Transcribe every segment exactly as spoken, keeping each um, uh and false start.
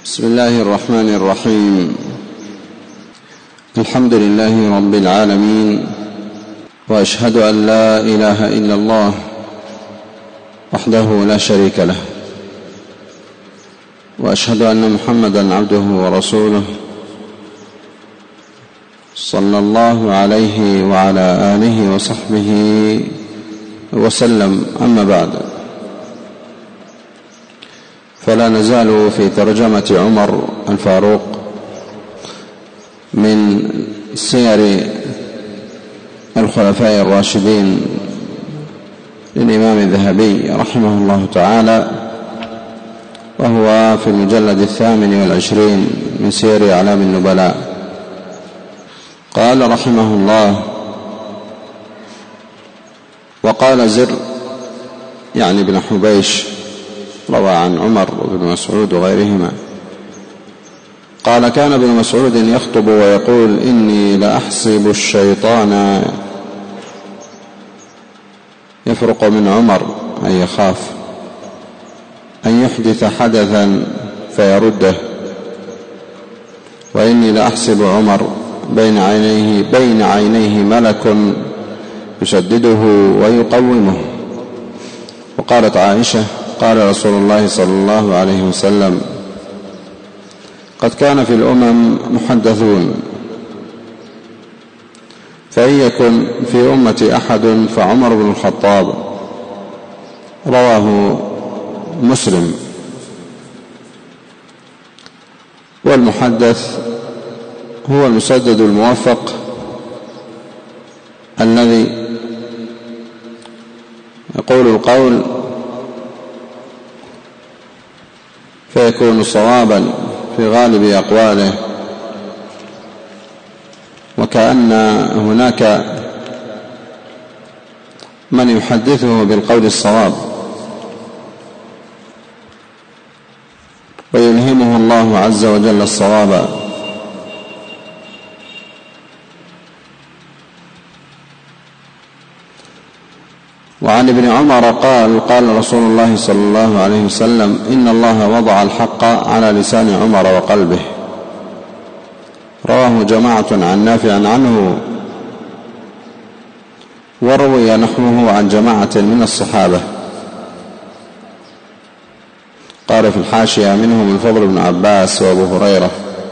بسم الله الرحمن الرحيم. الحمد لله رب العالمين، وأشهد أن لا إله إلا الله وحده لا شريك له، وأشهد أن محمدًا عبده ورسوله صلى الله عليه وعلى آله وصحبه وسلم. أما بعد، فلا نزال في ترجمة عمر الفاروق من سير الخلفاء الراشدين للإمام الذهبي رحمه الله تعالى، وهو في المجلد الثامن والعشرين من سير أعلام النبلاء. قال رحمه الله: وقال زر يعني ابن حبيش روى عن عمر وابن مسعود وغيرهما قال: كان ابن مسعود يخطب ويقول: إني لأحسب الشيطان يفرق من عمر، أي يخاف أن يحدث حدثا فيرده، وإني لأحسب عمر بين عينيه بين عينيه ملك يسدده ويقومه. وقالت عائشة: قال رسول الله صلى الله عليه وسلم: قد كان في الأمم محدثون، فإن يكن في أمة أحد فعمر بن الخطاب. رواه مسلم. والمحدث هو المسدد الموفق الذي يقول القول فيكون صوابا في غالب أقواله، وكأن هناك من يحدثه بالقول الصواب ويلهمه الله عز وجل الصواب. وعن ابن عمر قال: قال رسول الله صلى الله عليه وسلم: إن الله وضع الحق على لسان عمر وقلبه. رواه جماعة عن نافع عنه، وروي نحوه عن جماعة من الصحابة. قال في الحاشية: منهم الفضل بن عباس وأبو هريرة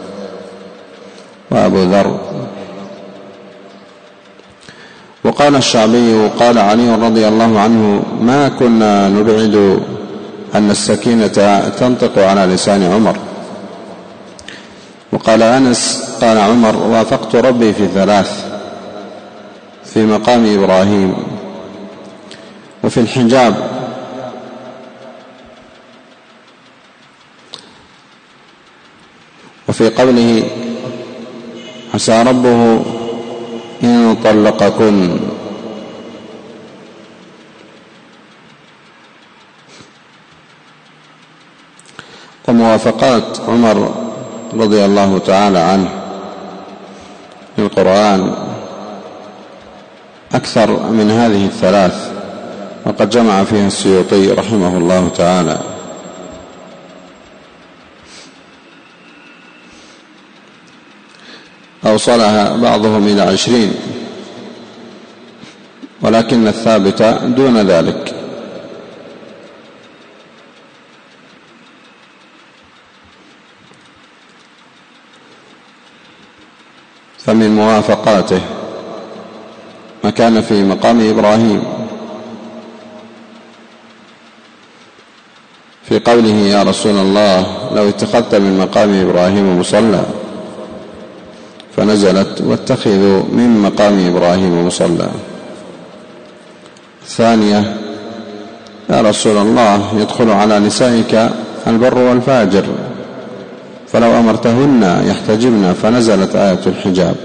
وأبو ذر. وقال الشعبي: قال علي رضي الله عنه: ما كنا نبعد أن السكينة تنطق على لسان عمر. وقال أنس: قال عمر: وافقت ربي في ثلاث: في مقام إبراهيم، وفي الحجاب، وفي قوله: عسى ربه إن طلقكن. وموافقات عمر رضي الله تعالى عنه للقرآن أكثر من هذه الثلاث، وقد جمع فيها السيوطي رحمه الله تعالى. أوصلها بعضهم إلى عشرين، ولكن الثابت دون ذلك. فمن موافقاته ما كان في مقام إبراهيم في قوله: يا رسول الله لو اتخذت من مقام إبراهيم مصلى، فنزلت: واتخذوا من مقام إبراهيم مصلى. الثانية: يا رسول الله يدخل على نسائك البر والفاجر، فلو أمرتهن يحتجبن، فنزلت آية الحجاب.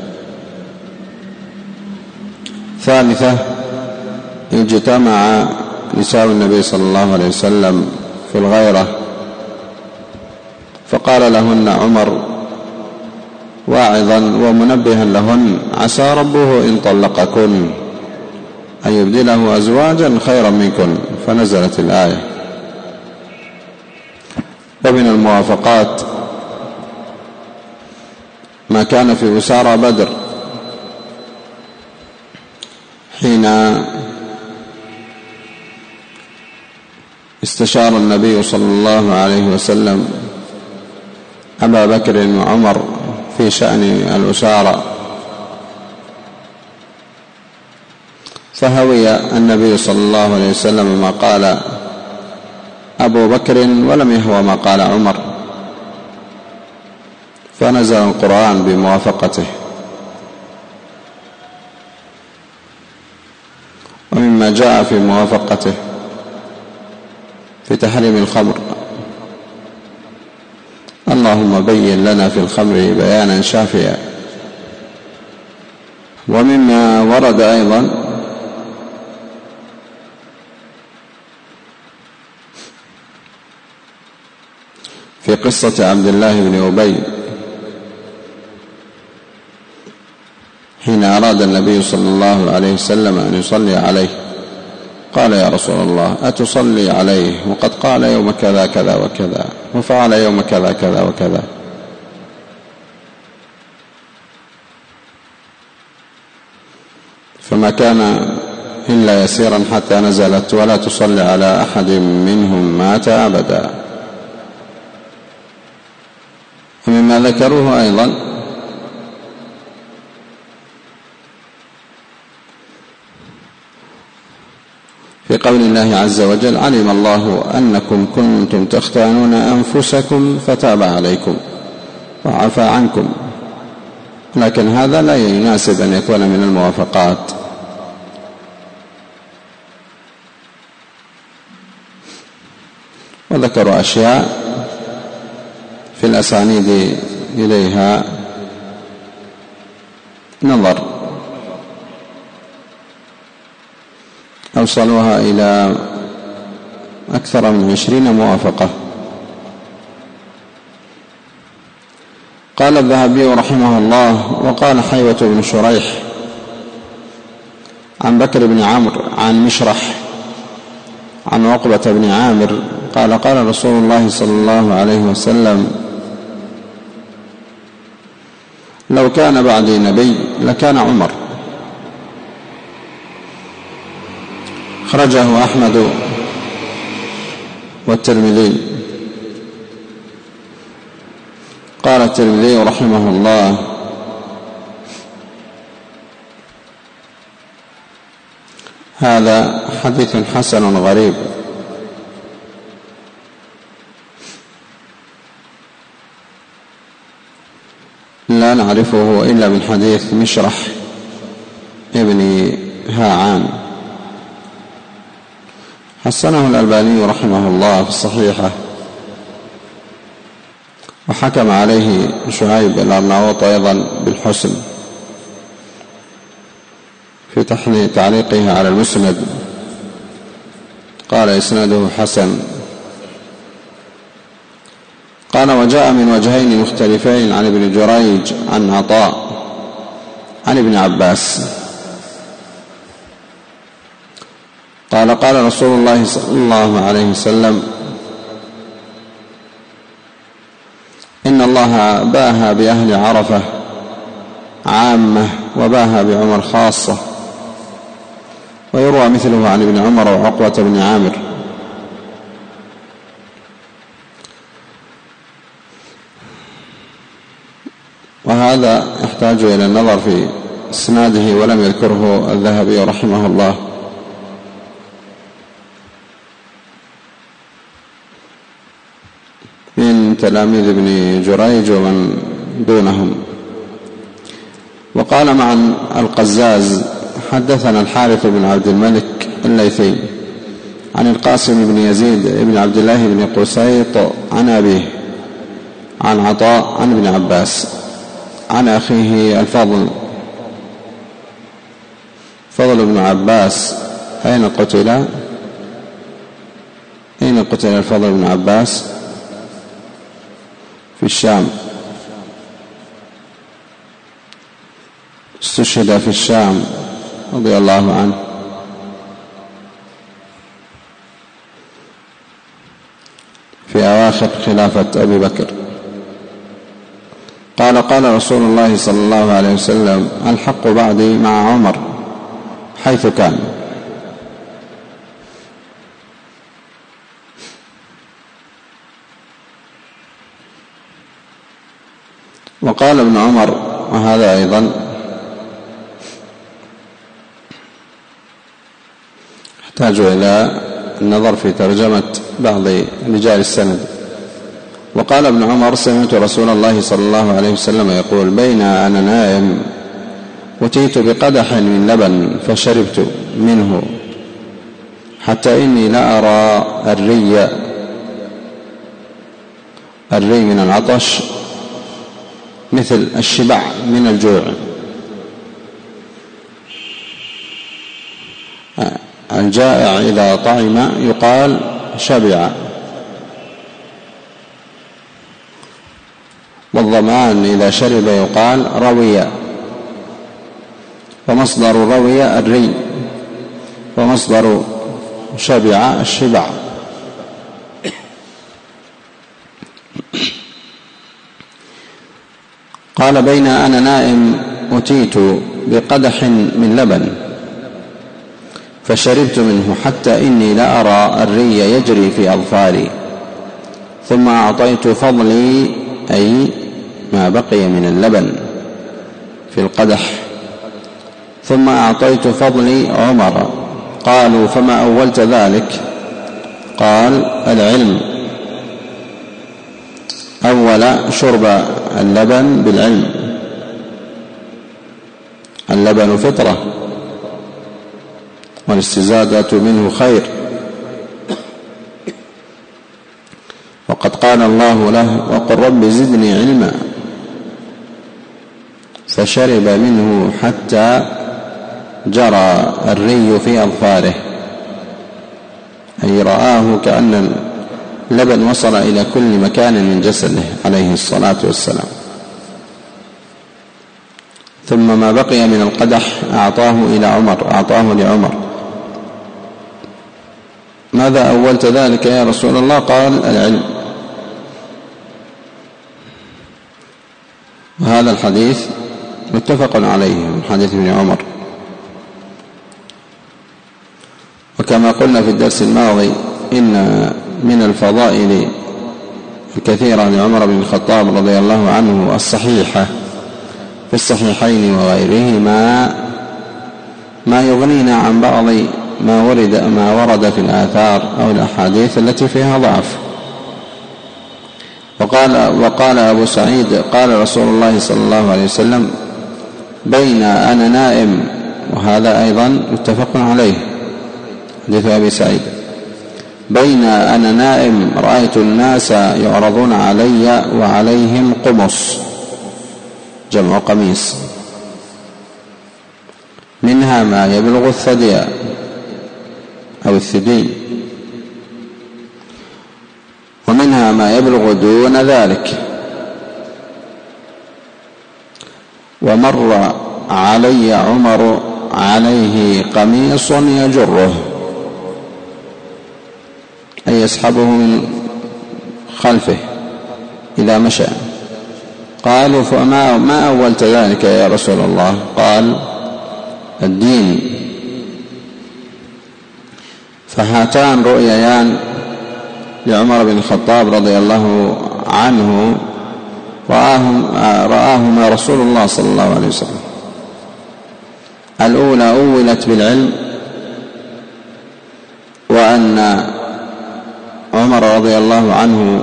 ثالثة: اجتمع نساء النبي صلى الله عليه وسلم في الغيرة، فقال لهن عمر واعظا ومنبها لهن: عسى ربه إن طلقكن أن يبدله أزواجا خيرا منكن، فنزلت الآية. ومن الموافقات لما كان في أسارى بدر حين استشار النبي صلى الله عليه وسلم أبا بكر وعمر في شأن الأسارى، فهوي النبي صلى الله عليه وسلم ما قال أبو بكر ولم يهوى ما قال عمر، فنزل القرآن بموافقته. ومما جاء في موافقته في تحريم الخمر: اللهم بين لنا في الخمر بيانا شافيا. ومما ورد أيضا في قصة عبد الله بن أبي حين أراد النبي صلى الله عليه وسلم أن يصلي عليه، قال: يا رسول الله، أتصلي عليه وقد قال يوم كذا كذا وكذا وفعل يوم كذا كذا وكذا؟ فما كان إلا يسيرا حتى نزلت: ولا تصلي على أحد منهم مات أبدا. ومما ذكروه أيضا في قول الله عز وجل: علم الله أنكم كنتم تختانون أنفسكم فتاب عليكم وعفى عنكم. لكن هذا لا يناسب أن يكون من الموافقات. وذكروا أشياء في الأسانيد إليها نظر، أوصلوها إلى أكثر من عشرين موافقة. قال الذهبي رحمه الله: وقال حيوة بن شريح عن بكر بن عمرو عن مشرح عن عقبة بن عامر قال: قال رسول الله صلى الله عليه وسلم: لو كان بعدي نبي لكان عمر. خرجه أحمد والترمذي. قال الترمذي رحمه الله: هذا حديث حسن غريب. لا نعرفه إلا من حديث مشرح ابن هاعان. حسنه الألباني رحمه الله في الصحيحة، وحكم عليه شعيب الأرناؤوط أيضا بالحسن في تعليقه على المسند، قال: إسناده حسن. قال: وجاء من وجهين مختلفين عن ابن جريج عن عطاء عن ابن عباس قال: قال رسول الله صلى الله عليه وسلم: إن الله باها بأهل عرفة عامة وباها بعمر خاصة. ويروى مثله عن ابن عمر وعقبة بن عامر. وهذا يحتاج إلى النظر في إسناده، ولم يذكره الذهبي رحمه الله. من تلاميذ ابن جريج ومن دونهم. وقال معا القزاز: حدثنا الحارث بن عبد الملك الليثي عن القاسم بن يزيد بن عبد الله بن قسيط عن أبيه عن عطاء عن ابن عباس عن أخيه الفضل فضل بن عباس. أين قتل؟ أين قتل الفضل بن عباس؟ في الشام. استشهد في الشام رضي الله عنه. في أواخر خلافة أبي بكر. قال قال رسول الله صلى الله عليه وسلم الحق بعدي مع عمر حيث كان. وقال ابن عمر، وهذا أيضا يحتاج إلى النظر في ترجمة بعض رجال السند، وقال ابن عمر سمعت رسول الله صلى الله عليه وسلم يقول بين أنا نائم أتيت بقدح من لبن فشربت منه حتى إني لا أرى الري الري من العطش مثل الشبع من الجوع. الجائع إذا طعم يقال شبع، والظمآن إذا شرب يقال روي، ومصدر روي الري، ومصدر شبع الشبع. قال بين أنا نائم أتيت بقدح من لبن فشربت منه حتى إني لأرى الري يجري في أظفاري، ثم أعطيت فضلي أي ما بقي من اللبن في القدح، ثم أعطيت فضلي عمر. قالوا فما أولت ذلك؟ قال العلم، أول شرب اللبن بالعلم، اللبن فطرة والاستزادة منه خير، وقد قال الله له وقل رب زدني علما، فشرب منه حتى جرى الري في أظفاره، أي رآه كأن اللبن وصل إلى كل مكان من جسده عليه الصلاة والسلام. ثم ما بقي من القدح أعطاه إلى عمر، أعطاه لعمر. ماذا أولت ذلك يا رسول الله؟ قال العلم. وهذا الحديث متفق عليه من حديث ابن عمر. وكما قلنا في الدرس الماضي إن من الفضائل الكثيرة لعمر بن الخطاب رضي الله عنه الصحيحة في الصحيحين وغيرهما ما يغنينا عن بعض ما ورد ما ورد في الآثار أو الأحاديث التي فيها ضعف. وقال وقال أبو سعيد قال رسول الله صلى الله عليه وسلم بين أنا نائم، وهذا أيضا متفق عليه حديث أبي سعيد، بين أنا نائم رأيت الناس يعرضون علي وعليهم قمص، جمع قميص، منها ما يبلغ الثدي أو الثدي، ومنها ما يبلغ دون ذلك. ومر علي عمر عليه قميص يجره، أي يسحبه من خلفه إذا مشى. قالوا فما ما أولت ذلك يا رسول الله؟ قال الدين. فهاتان رؤيان لعمر بن الخطاب رضي الله عنه رآهما رسول الله صلى الله عليه وسلم. الأولى أولت بالعلم، وأن عمر رضي الله عنه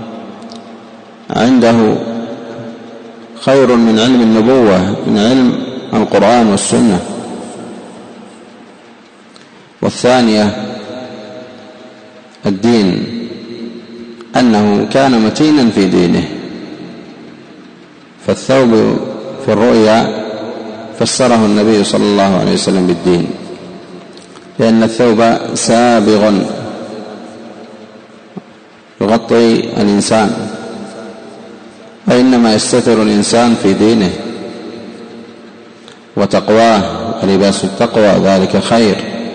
عنده خير من علم النبوة، من علم القرآن والسنة. والثانية الدين، أنه كان متينا في دينه. فالثوب في الرؤيا فسره النبي صلى الله عليه وسلم بالدين، لأن الثوب سابغ يغطي الإنسان، وإنما يستتر الإنسان في دينه وتقواه، ولباس التقوى ذلك خير.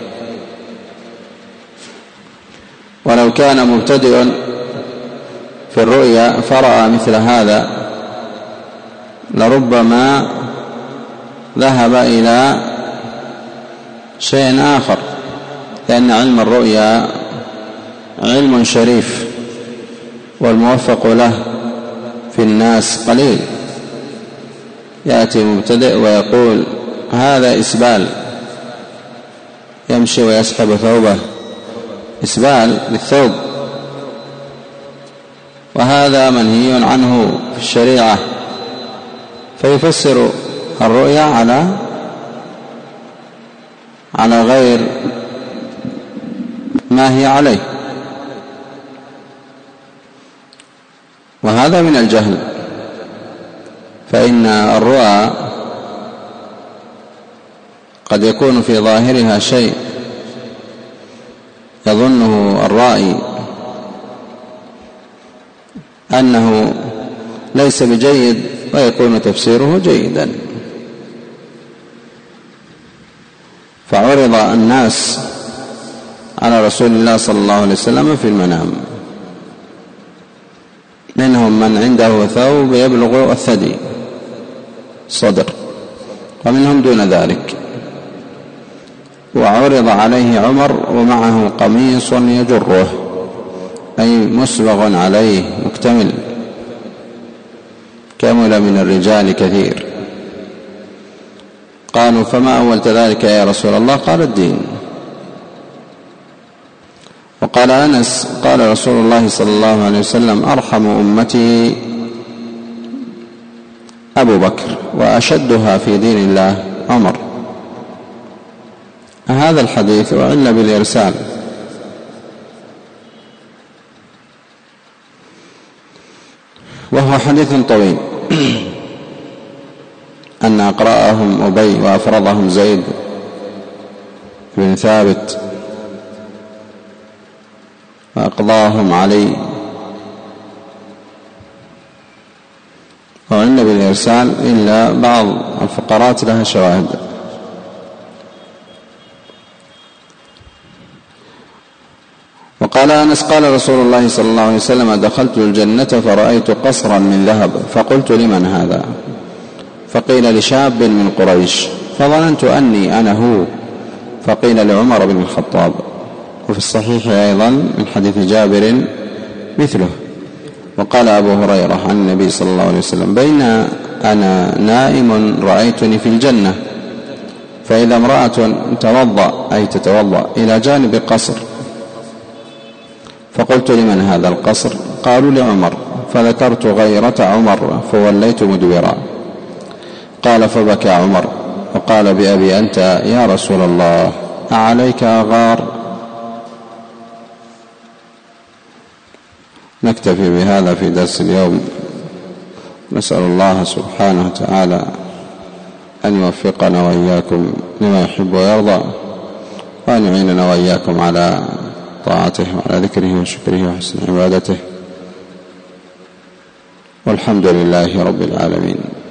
ولو كان مبتدئ في الرؤيا فرأى مثل هذا لربما ذهب إلى شيء آخر، لأن علم الرؤيا علم شريف والموفق له في الناس قليل. يأتي مبتدئ ويقول هذا إسبال، يمشي ويسحب ثوبه، إسبال للثوب، وهذا منهي عنه في الشريعة، فيفسر الرؤيا على على غير ما هي عليه، وهذا من الجهل. فإن الرؤى قد يكون في ظاهرها شيء يظنه الرائي أنه ليس بجيد، ويكون تفسيره جيدا. فعرض الناس على رسول الله صلى الله عليه وسلم في المنام، منهم من عنده ثوب يبلغ الثدي صدر، ومنهم دون ذلك. وعرض عليه عمر ومعه قميص يجره، أي مسبغ عليه مكتمل، كمل من الرجال كثير. قالوا فما أولت ذلك يا رسول الله؟ قال الدين. وقال أنس قال رسول الله صلى الله عليه وسلم أرحم أمتي أبو بكر وأشدها في دين الله عمر. هذا الحديث وعل بالإرسال، وهو حديث طويل، أن أقرأهم أبي وأفرضهم زيد بن ثابت وأقضاهم علي، وعل بالإرسال إلا بعض الفقرات لها شواهد. وقال أنس قال رسول الله صلى الله عليه وسلم دخلت الجنة فرأيت قصرا من ذهب، فقلت لمن هذا؟ فقيل لشاب من قريش، فظننت أني أنا هو، فقيل لعمر بن الخطاب. وفي الصحيح أيضا من حديث جابر مثله. وقال أبو هريرة عن النبي صلى الله عليه وسلم بين أنا نائم رأيتني في الجنة، فإذا امرأة توضأ أي تتوضأ إلى جانب قصر، فقلت لمن هذا القصر؟ قالوا لعمر، فذكرت غيرة عمر فوليت مدبرا. قال فبكى عمر وقال بأبي أنت يا رسول الله أعليك أغار؟ نكتفي بهذا في درس اليوم، نسأل الله سبحانه وتعالى أن يوفقنا وإياكم لما يحب ويرضى، وأن يعيننا وإياكم على طاعته وعلى ذكره وشكره وحسن عبادته، والحمد لله رب العالمين.